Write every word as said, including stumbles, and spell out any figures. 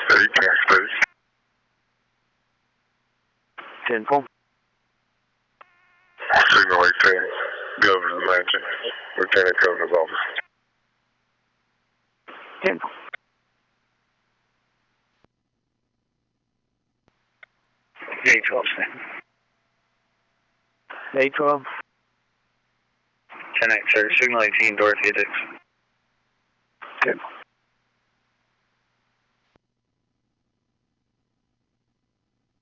eight, please. ten four. Signal eighteen, Governor's Mansion, Lieutenant Governor's office. ten. eight twelve, sir. eight twelve. ten eight, sir. Signal eighteen, Dorothy Dix. ten.